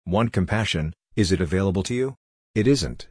Want compassion, is it available to you? It isn't.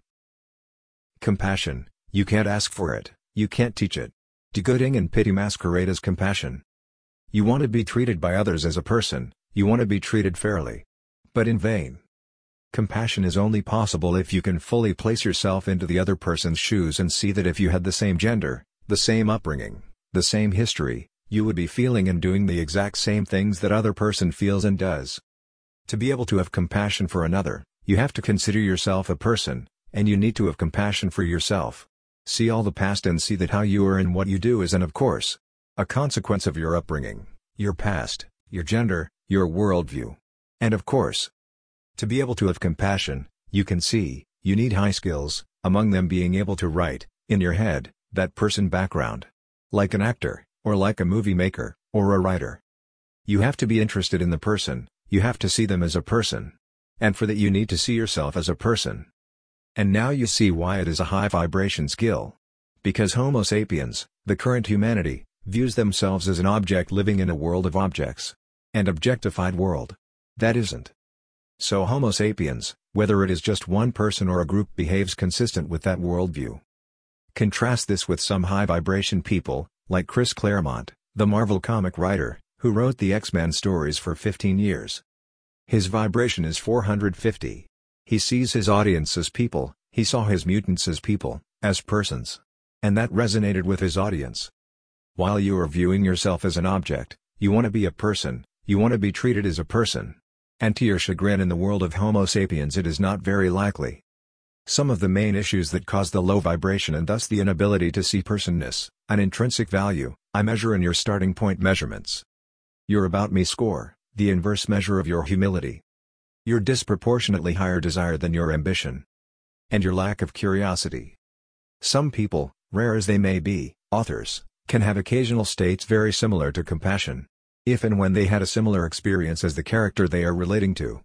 Compassion, you can't ask for it, you can't teach it. Degooding and pity masquerade as compassion. You want to be treated by others as a person, you want to be treated fairly. But in vain. Compassion is only possible if you can fully place yourself into the other person's shoes and see that if you had the same gender, the same upbringing, the same history, you would be feeling and doing the exact same things that other person feels and does. To be able to have compassion for another, you have to consider yourself a person, and you need to have compassion for yourself. See all the past and see that how you are and what you do is of course, a consequence of your upbringing, your past, your gender, your worldview. And of course, to be able to have compassion, you can see, you need high skills, among them being able to write, in your head, that person background. Like an actor, or like a movie maker, or a writer. You have to be interested in the person, you have to see them as a person. And for that you need to see yourself as a person. And now you see why it is a high vibration skill. Because Homo sapiens, the current humanity, views themselves as an object living in a world of objects. An objectified world. That isn't. So Homo sapiens, whether it is just one person or a group, behaves consistent with that worldview. Contrast this with some high vibration people, like Chris Claremont, the Marvel comic writer, who wrote the X-Men stories for 15 years. His vibration is 450. He sees his audience as people, he saw his mutants as people, as persons. And that resonated with his audience. While you are viewing yourself as an object, you want to be a person, you want to be treated as a person. And to your chagrin in the world of Homo sapiens it is not very likely. Some of the main issues that cause the low vibration and thus the inability to see personness, an intrinsic value, I measure in your starting point measurements. Your About Me score, the inverse measure of your humility. Your disproportionately higher desire than your ambition. And your lack of curiosity. Some people, rare as they may be, authors, can have occasional states very similar to compassion. If and when they had a similar experience as the character they are relating to.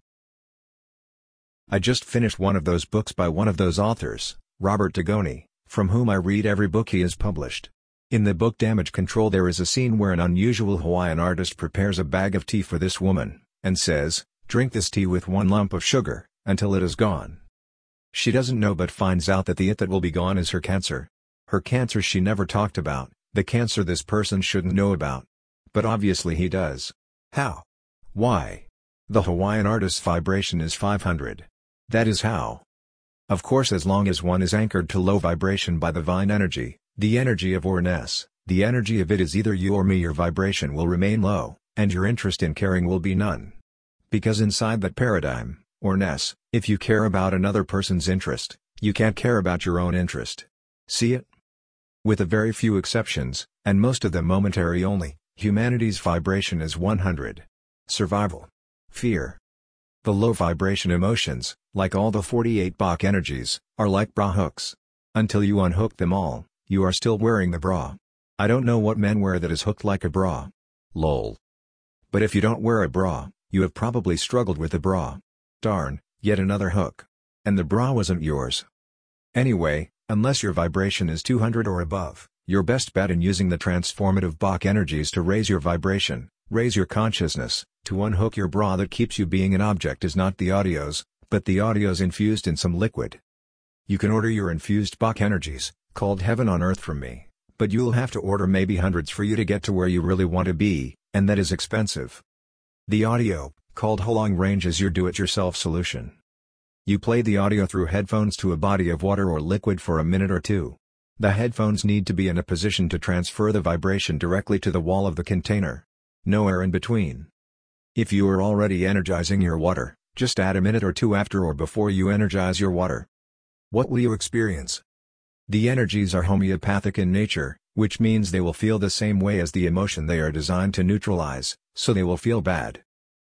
I just finished one of those books by one of those authors, Robert Dugoni, from whom I read every book he has published. In the book Damage Control there is a scene where an unusual Hawaiian artist prepares a bag of tea for this woman, and says, "Drink this tea with 1 lump of sugar, until it is gone." She doesn't know but finds out that the it that will be gone is her cancer. Her cancer she never talked about, the cancer this person shouldn't know about. But obviously he does. How? Why? The Hawaiian artist's vibration is 500. That is how. Of course, as long as one is anchored to low vibration by divine energy, the energy of or-ness, the energy of it is either you or me, your vibration will remain low, and your interest in caring will be none. Because inside that paradigm, or-ness, if you care about another person's interest, you can't care about your own interest. See it? With a very few exceptions, and most of them momentary only, humanity's vibration is 100. Survival. Fear. The low vibration emotions, like all the 48 Bach energies, are like bra hooks. Until you unhook them all, you are still wearing the bra. I don't know what men wear that is hooked like a bra. Lol. But if you don't wear a bra, you have probably struggled with the bra. Darn, yet another hook. And the bra wasn't yours. Anyway, unless your vibration is 200 or above, your best bet in using the transformative Bach energies to raise your vibration, raise your consciousness, to unhook your bra that keeps you being an object is not the audios, but the audios infused in some liquid. You can order your infused Bach energies, called Heaven on Earth, from me, but you'll have to order maybe hundreds for you to get to where you really want to be, and that is expensive. The audio, called Holong Range, is your do-it-yourself solution. You play the audio through headphones to a body of water or liquid for a minute or two. The headphones need to be in a position to transfer the vibration directly to the wall of the container. No air in between. If you are already energizing your water, just add a minute or two after or before you energize your water. What will you experience? The energies are homeopathic in nature, which means they will feel the same way as the emotion they are designed to neutralize, so they will feel bad.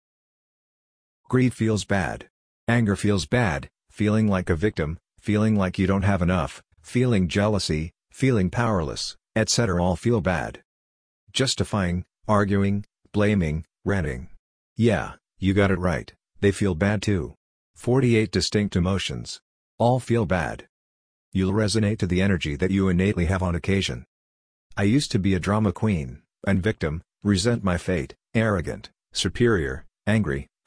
Greed feels bad. Anger feels bad, feeling like a victim, feeling like you don't have enough, feeling jealousy, feeling powerless, etc. all feel bad. Justifying, arguing, blaming, ranting. Yeah, you got it right, they feel bad too. 48 distinct emotions. All feel bad. You'll resonate to the energy that you innately have on occasion. I used to be a drama queen, and victim, resent my fate, arrogant, superior, angry,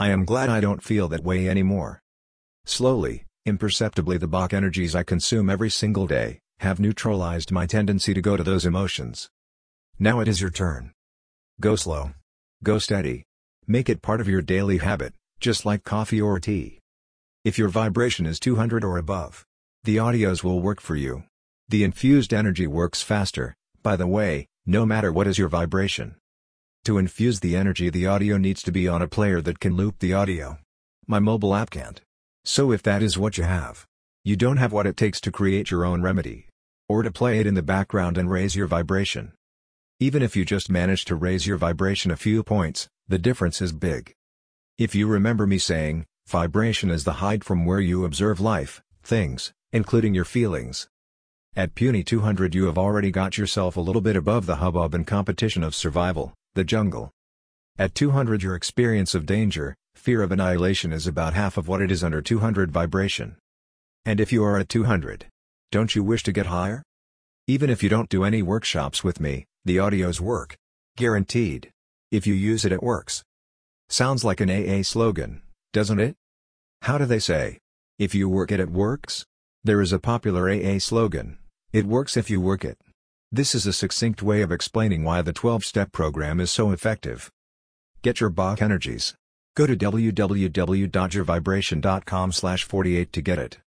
I am glad I don't feel that way anymore. Slowly, imperceptibly the Bach energies I consume every single day have neutralized my tendency to go to those emotions. Now it is your turn. Go slow. Go steady. Make it part of your daily habit, just like coffee or tea. If your vibration is 200 or above, the audios will work for you. The infused energy works faster, by the way, no matter what is your vibration. To infuse the energy, the audio needs to be on a player that can loop the audio. My mobile app can't. So if that is what you have, you don't have what it takes to create your own remedy, or to play it in the background and raise your vibration. Even if you just manage to raise your vibration a few points, the difference is big. If you remember me saying, vibration is the height from where you observe life, things, including your feelings. At puny 200 you have already got yourself a little bit above the hubbub and competition of survival, the jungle. At 200 your experience of danger, fear of annihilation is about half of what it is under 200 vibration. And if you are at 200, don't you wish to get higher? Even if you don't do any workshops with me, the audios work. Guaranteed. If you use it, it works. Sounds like an AA slogan, doesn't it? How do they say? If you work it, it works? There is a popular AA slogan, it works if you work it. This is a succinct way of explaining why the 12-step program is so effective. Get your Bach energies. Go to www.yourvibration.com/48 to get it.